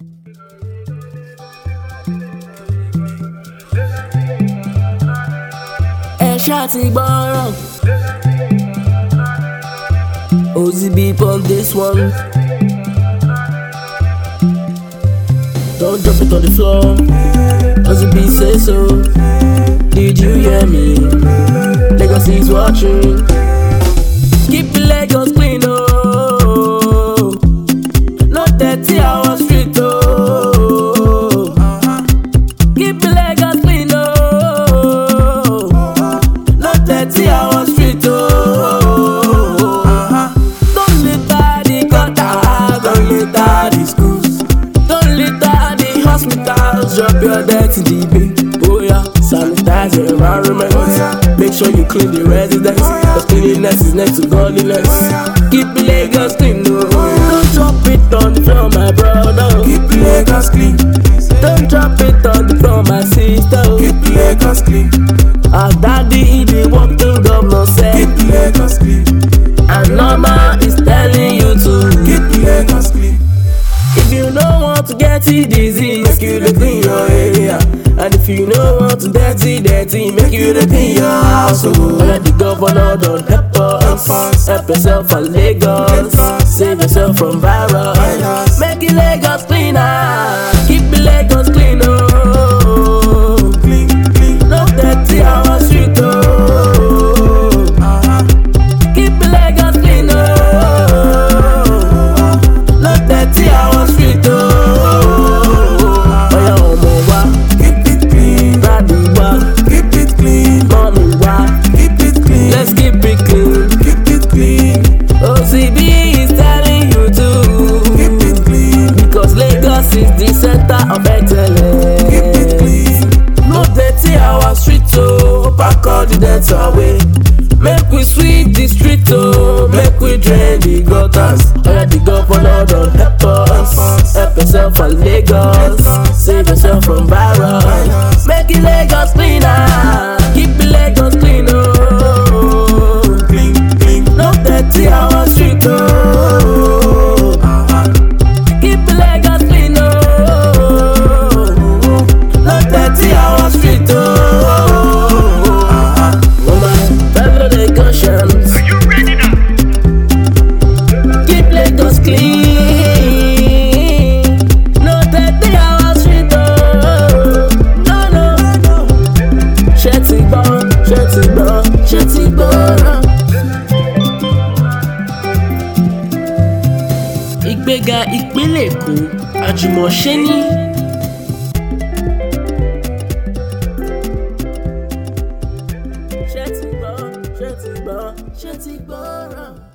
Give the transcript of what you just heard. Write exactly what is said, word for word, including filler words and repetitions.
Ẹ ṣáà ti gbọ́ràn. Ozzy beep on this one. Don't drop it on the floor. Ozzy beep say so. Did you hear me? Legacy is watching. Keep the Lagos clean, oh. No thirty hour street, oh. Keep the Lagos clean, oh. No thirty hour street, oh. Don't litter the gutter, don't litter the schools, don't litter the hospitals. Drop your dirty D B, oh yeah. Sanitize your environment, make sure you clean the residence, cause cleanliness is next to godliness. Keep Lagos clean, no. Don't drop it on the floor, my brother. Keep Lagos clean. Don't drop it on the floor, my sister. Keep Lagos clean. Our daddy, the working governor said. Keep Lagos clean. And Norma is telling you to keep Lagos clean. If you don't want to get the disease, make you dey clean your area. And if you don't want to dirty, dirty, make you dey clean your house. Oh, let the governor don't help us. Help yourself and Lagos. Save yourself from virus. Make it Lagos cleaner. Keep the Lagos clean, oh. Clean, clean. No dirty our street, oh. Keep the Lagos clean, oh. No dirty our street, oh. Let's keep it clean. Keep it clean. O Z B is telling you to keep it clean. Because Lagos is the center of excellence. Keep it clean. No dirty our street, oh. Pack all the dirt away. Make we sweep the street, oh. Make we drain the gutters. Let the governor don't help us. Help yourself and Lagos. Save yourself from virus. Make it Lagos cleaner. Keep the Lagos clean, oh. Dirty our street, oh. Keep the Lagos clean, oh. No dirty our street, oh. Oh my fellow Lagosians, are you ready now? keep Lagos clean. No dirty our street, oh. No, no, no. Shetty bon, shetty bon, shetty bon. Ìgbéga ìpínlẹ̀ Èkó àjùmọ̀ṣe ní. Ṣé ti gbọ́? Ṣé ti gbọ́? Ṣé ti gbọ́?